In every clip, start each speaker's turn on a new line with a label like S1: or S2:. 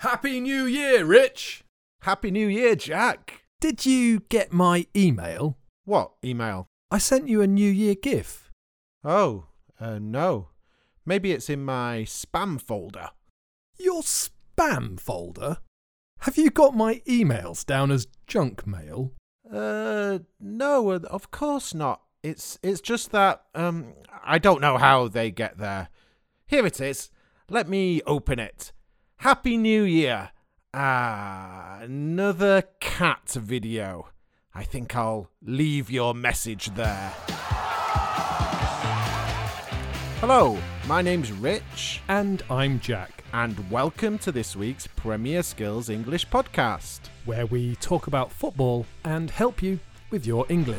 S1: Happy New Year, Rich!
S2: Happy New Year, Jack!
S1: Did you get my email?
S2: What email?
S1: I sent you a New Year GIF.
S2: Oh, no. Maybe it's in my spam folder.
S1: Your spam folder? Have you got my emails down as junk mail?
S2: No, of course not. It's just that, I don't know how they get there. Here it is. Let me open it. Happy New Year. Another cat video. I think I'll leave your message there. Hello, my name's Rich.
S1: And I'm Jack.
S2: And welcome to this week's Premier Skills English podcast,
S1: where we talk about football and help you with your English.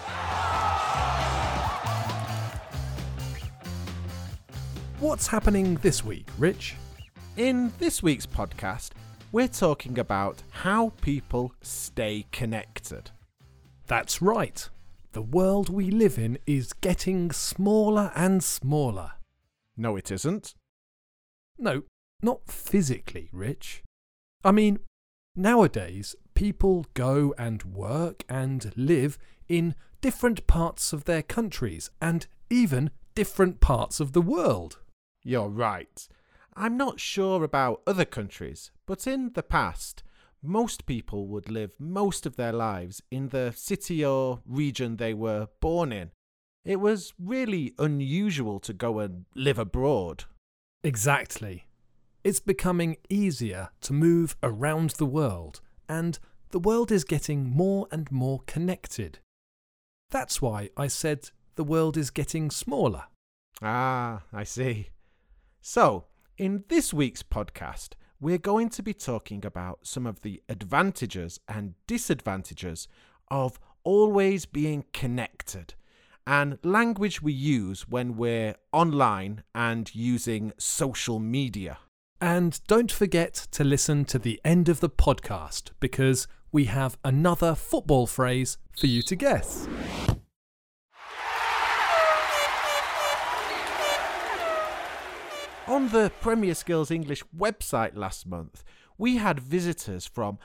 S1: What's happening this week, Rich?
S2: In this week's podcast, we're talking about how people stay connected.
S1: That's right. The world we live in is getting smaller and smaller.
S2: No, it isn't.
S1: No, not physically, Rich. I mean, nowadays, people go and work and live in different parts of their countries and even different parts of the world.
S2: You're right. I'm not sure about other countries, but in the past, most people would live most of their lives in the city or region they were born in. It was really unusual to go and live abroad.
S1: Exactly. It's becoming easier to move around the world, and the world is getting more and more connected. That's why I said the world is getting smaller.
S2: Ah, I see. So, in this week's podcast, we're going to be talking about some of the advantages and disadvantages of always being connected and language we use when we're online and using social media.
S1: And don't forget to listen to the end of the podcast because we have another football phrase for you to guess.
S2: On the Premier Skills English website last month, we had visitors from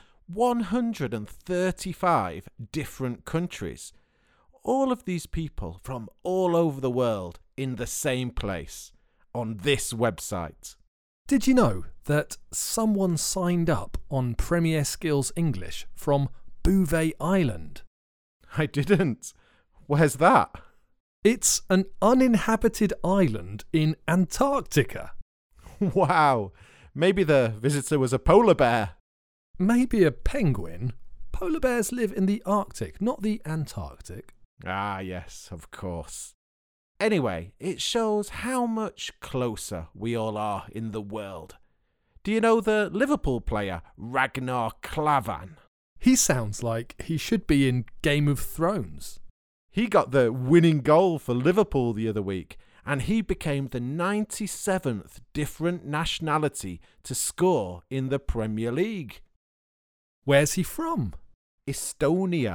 S2: 135 different countries. All of these people from all over the world in the same place, on this website.
S1: Did you know that someone signed up on Premier Skills English from Bouvet Island?
S2: I didn't. Where's that?
S1: It's an uninhabited island in Antarctica.
S2: Wow. Maybe the visitor was a polar bear.
S1: Maybe a penguin. Polar bears live in the Arctic, not the Antarctic.
S2: Ah, yes, of course. Anyway, it shows how much closer we all are in the world. Do you know the Liverpool player Ragnar Klavan?
S1: He sounds like he should be in Game of Thrones.
S2: He got the winning goal for Liverpool the other week, and he became the 97th different nationality to score in the Premier League.
S1: Where's he from?
S2: Estonia.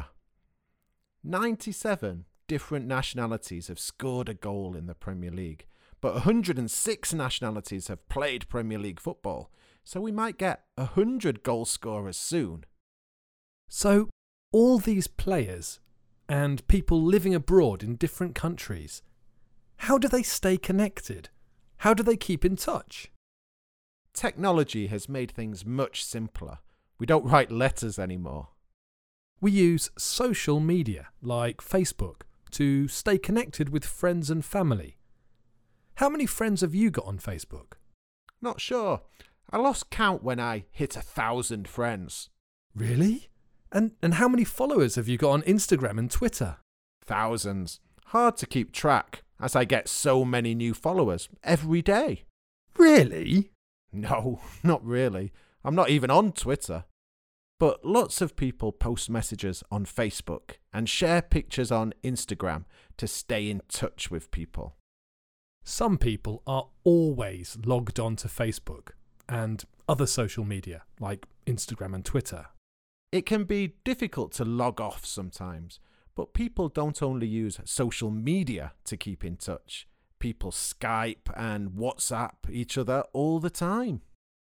S2: 97 different nationalities have scored a goal in the Premier League, but 106 nationalities have played Premier League football, so we might get 100 goal scorers soon.
S1: So, all these players and people living abroad in different countries, how do they stay connected? How do they keep in touch?
S2: Technology has made things much simpler. We don't write letters anymore.
S1: We use social media like Facebook to stay connected with friends and family. How many friends have you got on Facebook?
S2: Not sure. I lost count when I hit 1,000 friends.
S1: Really? And how many followers have you got on Instagram and Twitter?
S2: Thousands. Hard to keep track, as I get so many new followers every day.
S1: Really?
S2: No, not really. I'm not even on Twitter. But lots of people post messages on Facebook and share pictures on Instagram to stay in touch with people.
S1: Some people are always logged on to Facebook and other social media like Instagram and Twitter.
S2: It can be difficult to log off sometimes, but people don't only use social media to keep in touch. People Skype and WhatsApp each other all the time.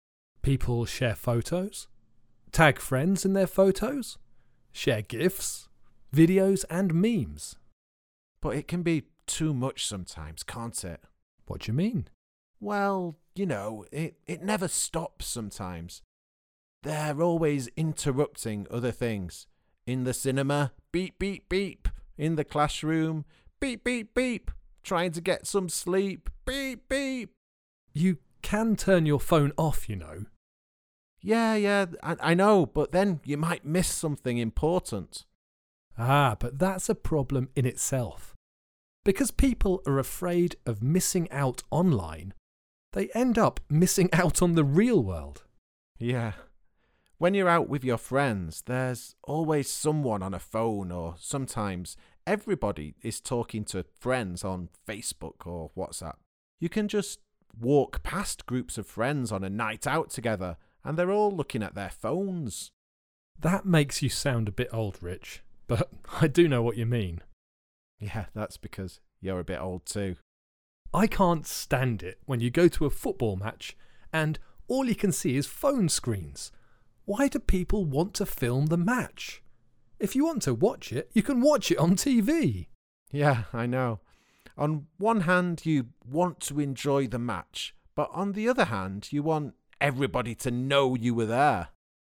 S1: People share photos, tag friends in their photos, share GIFs, videos and memes.
S2: But it can be too much sometimes, can't it?
S1: What do you mean?
S2: Well, it never stops sometimes. They're always interrupting other things. In the cinema, beep, beep, beep. In the classroom, beep, beep, beep. Trying to get some sleep, beep, beep.
S1: You can turn your phone off, you know.
S2: Yeah, I know, but then you might miss something important.
S1: But that's a problem in itself. Because people are afraid of missing out online, they end up missing out on the real world.
S2: Yeah. When you're out with your friends, there's always someone on a phone, or sometimes everybody is talking to friends on Facebook or WhatsApp. You can just walk past groups of friends on a night out together and they're all looking at their phones.
S1: That makes you sound a bit old, Rich, but I do know what you mean.
S2: Yeah, that's because you're a bit old too.
S1: I can't stand it when you go to a football match and all you can see is phone screens. Why do people want to film the match? If you want to watch it, you can watch it on TV.
S2: Yeah, I know. On one hand, you want to enjoy the match, but on the other hand, you want everybody to know you were there.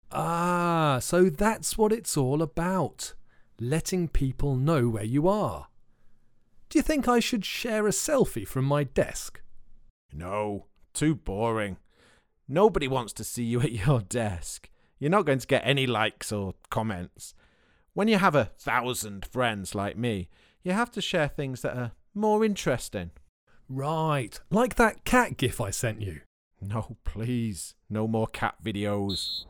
S1: So that's what it's all about. Letting people know where you are. Do you think I should share a selfie from my desk?
S2: No, too boring. Nobody wants to see you at your desk. You're not going to get any likes or comments. When you have 1,000 friends like me, you have to share things that are more interesting.
S1: Right, like that cat gif I sent you.
S2: No, please. No more cat videos.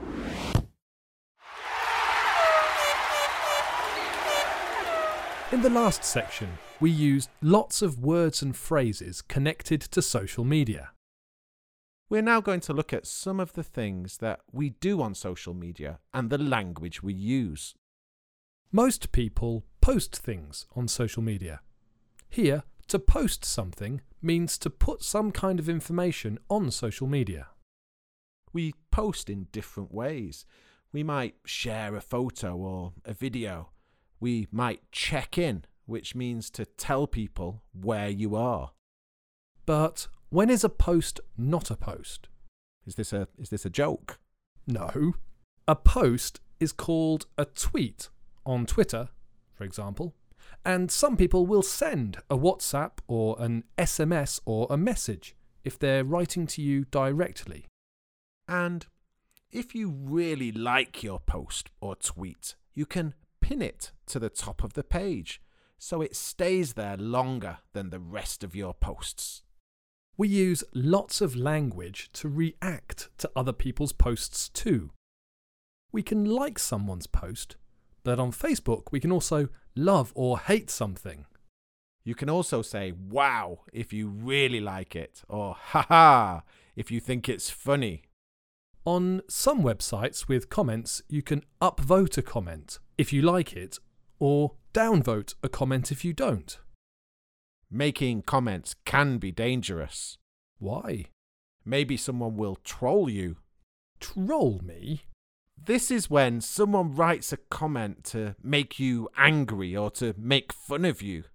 S1: In the last section, we used lots of words and phrases connected to social media.
S2: We're now going to look at some of the things that we do on social media and the language we use.
S1: Most people post things on social media. Here, to post something means to put some kind of information on social media.
S2: We post in different ways. We might share a photo or a video. We might check in, which means to tell people where you are.
S1: But when is a post not a post?
S2: Is this a joke?
S1: No. A post is called a tweet on Twitter, for example, and some people will send a WhatsApp or an SMS or a message if they're writing to you directly.
S2: And if you really like your post or tweet, you can pin it to the top of the page so it stays there longer than the rest of your posts.
S1: We use lots of language to react to other people's posts too. We can like someone's post, but on Facebook we can also love or hate something.
S2: You can also say wow if you really like it, or haha if you think it's funny.
S1: On some websites with comments, you can upvote a comment if you like it, or downvote a comment if you don't.
S2: Making comments can be dangerous.
S1: Why?
S2: Maybe someone will troll you.
S1: Troll me?
S2: This is when someone writes a comment to make you angry or to make fun of you.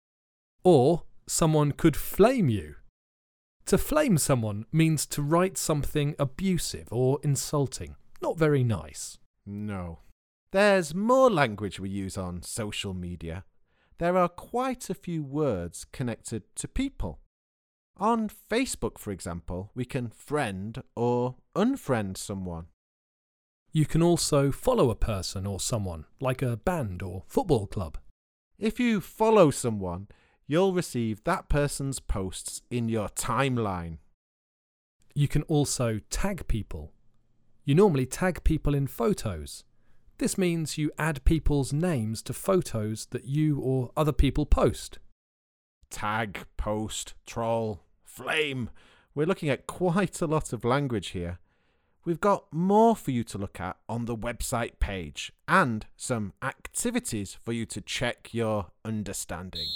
S1: Or someone could flame you. To flame someone means to write something abusive or insulting. Not very nice.
S2: No. There's more language we use on social media. There are quite a few words connected to people. On Facebook, for example, we can friend or unfriend someone.
S1: You can also follow a person or someone, like a band or football club.
S2: If you follow someone, you'll receive that person's posts in your timeline.
S1: You can also tag people. You normally tag people in photos. This means you add people's names to photos that you or other people post.
S2: Tag, post, troll, flame. We're looking at quite a lot of language here. We've got more for you to look at on the website page and some activities for you to check your understanding.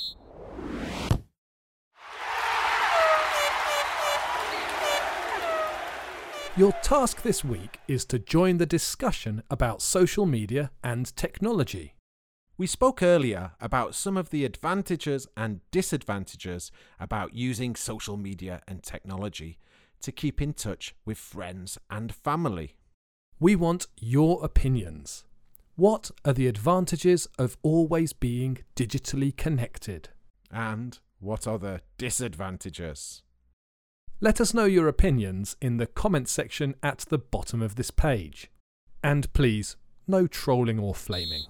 S1: Your task this week is to join the discussion about social media and technology.
S2: We spoke earlier about some of the advantages and disadvantages about using social media and technology to keep in touch with friends and family.
S1: We want your opinions. What are the advantages of always being digitally connected?
S2: And what are the disadvantages?
S1: Let us know your opinions in the comments section at the bottom of this page. And please, no trolling or flaming.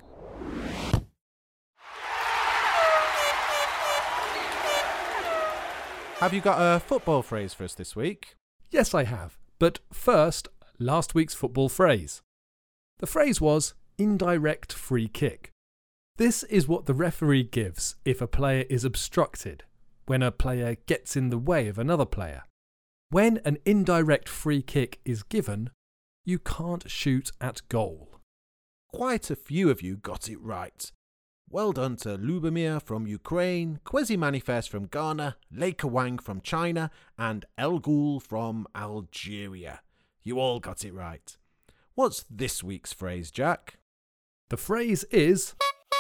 S2: Have you got a football phrase for us this week?
S1: Yes, I have. But first, last week's football phrase. The phrase was indirect free kick. This is what the referee gives if a player is obstructed, when a player gets in the way of another player. When an indirect free kick is given, you can't shoot at goal.
S2: Quite a few of you got it right. Well done to Lubomir from Ukraine, Kwesi Manifest from Ghana, Leica Wang from China, and El Ghul from Algeria. You all got it right. What's this week's phrase, Jack?
S1: The phrase is...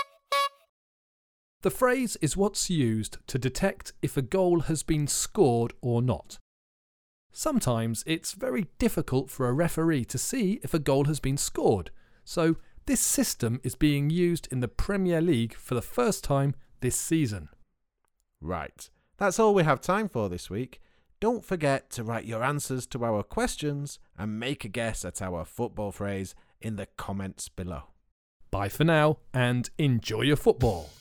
S1: The phrase is what's used to detect if a goal has been scored or not. Sometimes it's very difficult for a referee to see if a goal has been scored, so this system is being used in the Premier League for the first time this season.
S2: Right, that's all we have time for this week. Don't forget to write your answers to our questions and make a guess at our football phrase in the comments below.
S1: Bye for now and enjoy your football.